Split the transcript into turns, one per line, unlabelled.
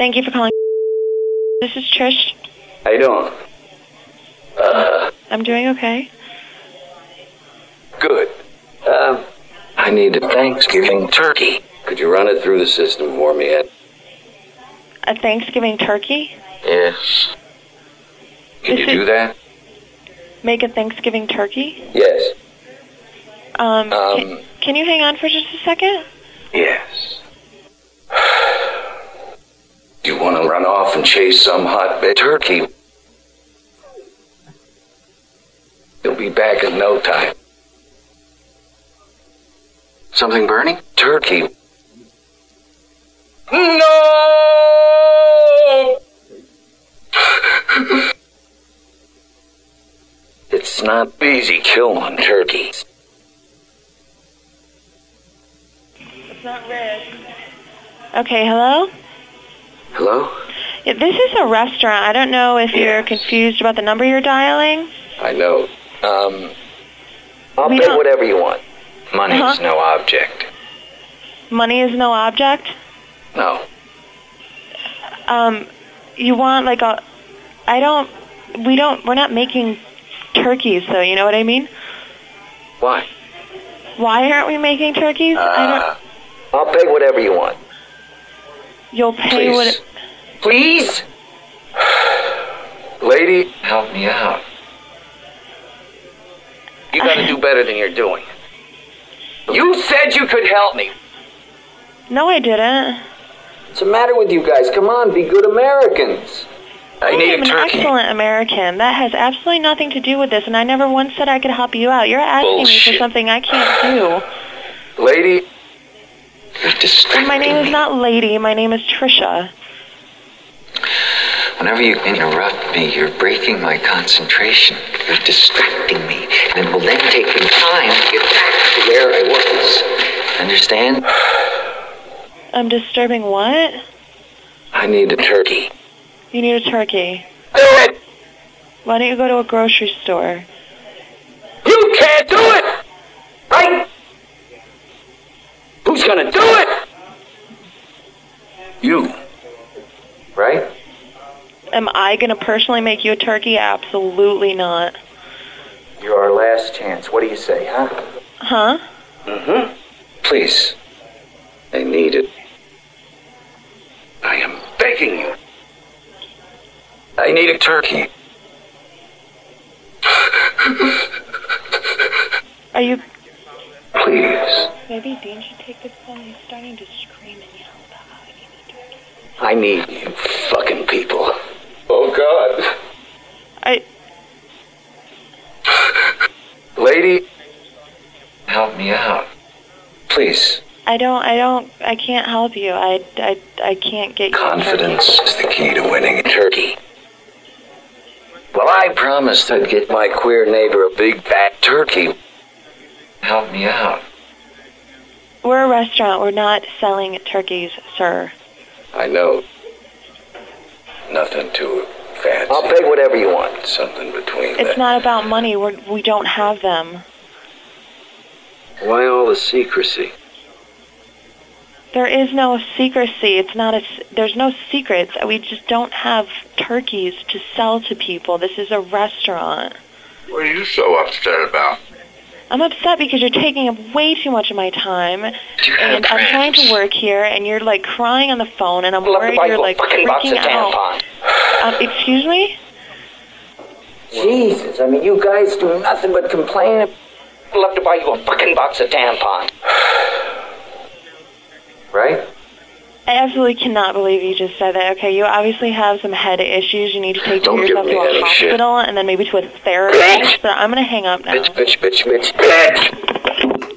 Thank you for calling. This is Trish.
How you doing?
I'm doing okay.
Good. I need a Thanksgiving turkey. Could you run it through the system for me, Ed?
A Thanksgiving turkey?
Yes. Can you do that?
Make a Thanksgiving turkey?
Yes.
Can you hang on for just a second?
Yes. You want to run off and chase some hotbed turkey? You'll be back in no time. Something burning? Turkey. No! It's not easy killing turkeys.
It's not red. Okay, hello?
Hello?
Yeah, this is a restaurant. I don't know if you're confused about the number you're dialing.
I know. I'll pay whatever you want. Money's no object.
Money is no object?
No.
You want like a... we're not making turkeys though, you know what I mean?
Why?
Why aren't we making turkeys?
I'll pay whatever you want.
You'll pay what...
Please? Lady, help me out. You gotta do better than you're doing. You said you could help me.
No, I didn't.
What's the matter with you guys? Come on, be good Americans. I need a turkey.
I'm an excellent American. That has absolutely nothing to do with this, and I never once said I could help you out. You're asking me for something I can't do.
Lady, you're distracting
my name is not Lady. My name is Trisha.
Whenever you interrupt me, you're breaking my concentration. You're distracting me, and it will then take me time to get back to where I was. Understand?
I'm disturbing what?
I need a turkey.
You need a turkey.
Do it!
Why don't you go to a grocery store?
You can't do it! Right? Who's gonna do it? You. Right?
Am I going to personally make you a turkey? Absolutely not.
You're our last chance. What do you say, huh?
Huh?
Mm-hmm. Please. I need it. I am begging you. I need a turkey.
Are you...
Please.
Maybe Dean should take this phone. He's starting to scream and yell about how he needs a turkey.
I need you fucking people. Oh, God. Lady, help me out. Please.
I can't help you. I can't get you.
Confidence is the key to winning a turkey. Well, I promised I'd get my queer neighbor a big fat turkey. Help me out.
We're a restaurant. We're not selling turkeys, sir.
I know. Nothing too fancy. I'll pay whatever you want. Something between
It's not about money. We don't have them.
Why all the secrecy?
There is no secrecy. There's no secrets. We just don't have turkeys to sell to people. This is a restaurant.
What are you so upset about?
I'm upset because you're taking up way too much of my time, and I'm trying to work here, and you're like crying on the phone, and I'm worried you're like freaking out. Excuse me?
Jesus, I mean, you guys do nothing but complain. I'd love to buy you a fucking box of tampons. Right?
I absolutely cannot believe you just said that. Okay, you obviously have some head issues. You need to take yourself to a hospital and then maybe to a therapist. But I'm going to hang up now.
Bitch.